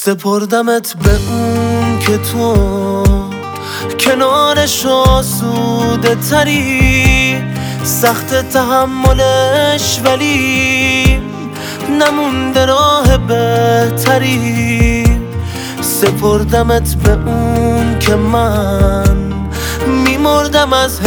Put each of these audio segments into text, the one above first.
سپردمت به اون که تو کنارش آسوده تری، سخت تحملش ولی نمونده راه بهتری. سپردمت به اون که من میمردم از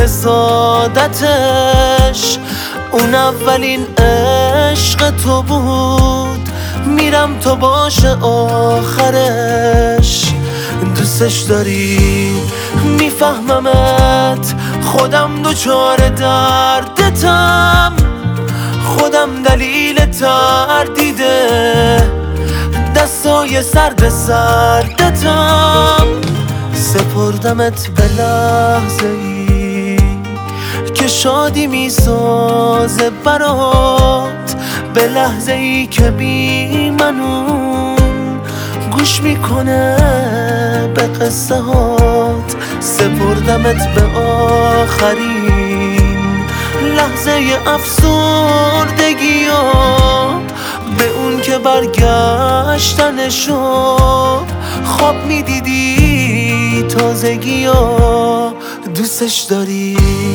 حسادتش، اون اولین عشق تو بود، میرم تو باشه آخرش. دوستش داری میفهممت، خودم دچار دردتم، خودم دلیل تردیده دستای سرد سردتم. سپردمت به لحظه ای که شادی میسازه برات، به لحظه ای که بی منون گوش میکنه به قصه هات. سپردمت به آخرین لحظه افسردگی ها، به اون که برگشتنشو خواب میدیدی تازگی ها. دوستش داری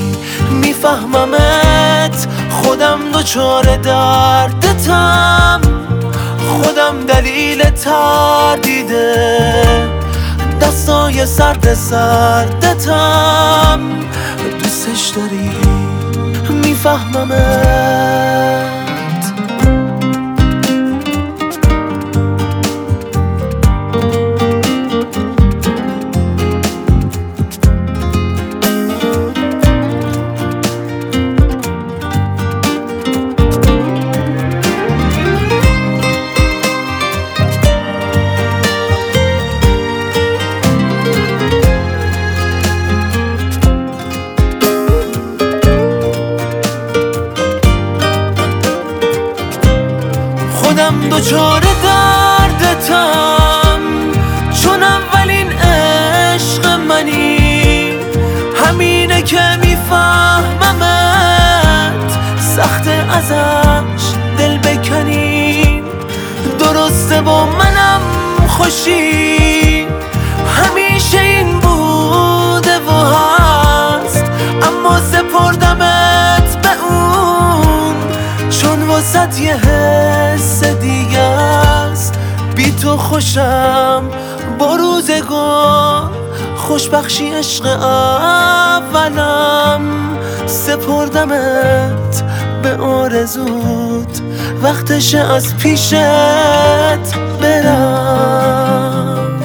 میفهممت، خودم دچار دردتم، خودم دلیل تردیده دستای سرد سردتم. دوستش داری میفهممت. خودم دچار دردتم، چون اولین عشق منی، همینه که میفهممت، سخت ازش دل بکنیم. درسته با منم خوشی، همیشه این بوده و هست، اما سپردمت به اون چون واسط یه حس دیگه است. بی تو خوشم با روزگار، خوشبخشی عشق اولم. سپردمت به آرزوت، وقتشه از پیشت برم.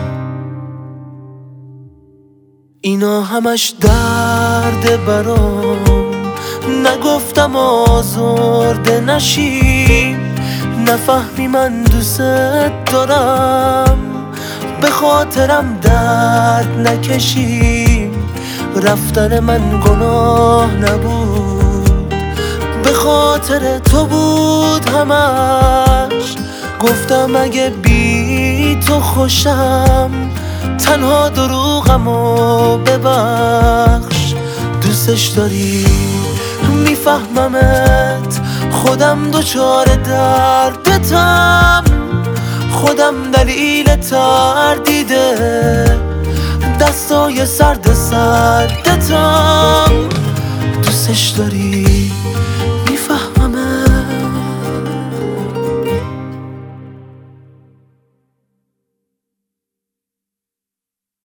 اینا همش درد برام، نگفتم آزرده نشی، نفهمی من دوست دارم، به خاطرم درد نکشی. رفتن من گناه نبود، به خاطر تو بود همش. گفتم اگه بی تو خوشم، تنها دروغمو ببخش. دوستش داری میفهممت، خودم دچار دردتم، خودم دلیل تردیده دستای سرد سردتم. دوستش داری